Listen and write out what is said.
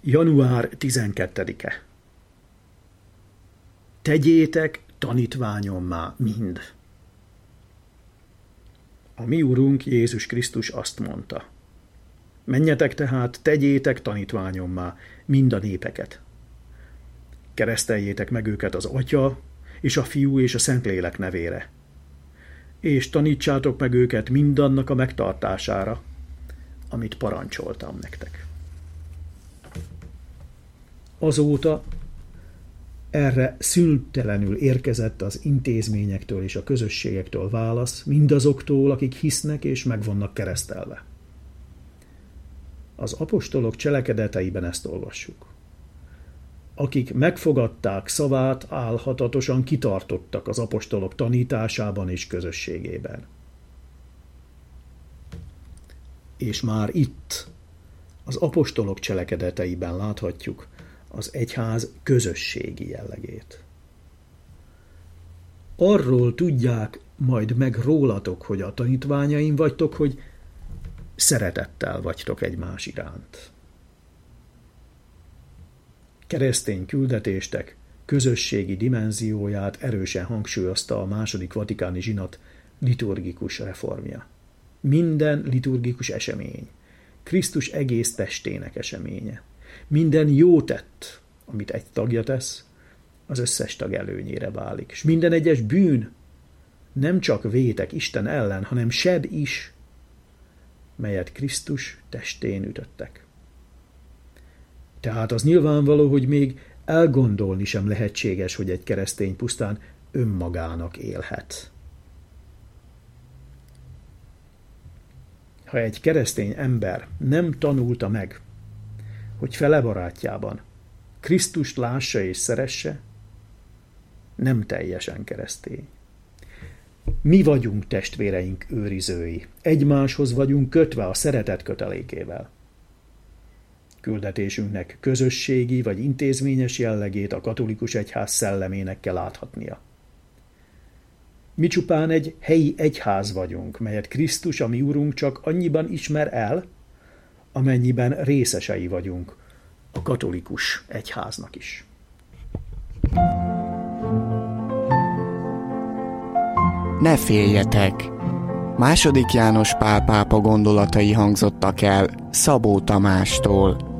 Január 12-e. Tegyétek tanítványommá mind. A mi Urunk Jézus Krisztus azt mondta: menjetek tehát, tegyétek tanítványommá mind a népeket. Kereszteljétek meg őket az Atya és a Fiú és a Szentlélek nevére, és tanítsátok meg őket mindannak a megtartására, amit parancsoltam nektek. Azóta erre szüntelenül érkezett az intézményektől és a közösségektől válasz, mindazoktól, akik hisznek és meg vannak keresztelve. Az apostolok cselekedeteiben ezt olvassuk. Akik megfogadták szavát, álhatatosan kitartottak az apostolok tanításában és közösségében. És már itt, az apostolok cselekedeteiben láthatjuk az egyház közösségi jellegét. Arról tudják majd meg rólatok, hogy a tanítványaim vagytok, hogy szeretettel vagytok egymás iránt. Keresztény küldetéstek közösségi dimenzióját erősen hangsúlyozta a második vatikáni zsinat liturgikus reformja. Minden liturgikus esemény Krisztus egész testének eseménye. Minden jó tett, amit egy tagja tesz, az összes tag előnyére válik. És minden egyes bűn nem csak vétek Isten ellen, hanem seb is, melyet Krisztus testén ütöttek. Tehát az nyilvánvaló, hogy még elgondolni sem lehetséges, hogy egy keresztény pusztán önmagának élhet. Ha egy keresztény ember nem tanulta meg, hogy fele barátjában Krisztust lássa és szeresse, nem teljesen keresztény. Mi vagyunk testvéreink őrizői, egymáshoz vagyunk kötve a szeretet kötelékével. Küldetésünknek közösségi vagy intézményes jellegét a katolikus egyház szellemének kell láthatnia. Mi csupán egy helyi egyház vagyunk, melyet Krisztus, a mi Urunk csak annyiban ismer el, amennyiben részesei vagyunk a katolikus egyháznak is. Ne féljetek! II. János Pál pápa gondolatai hangzottak el Szabó Tamástól.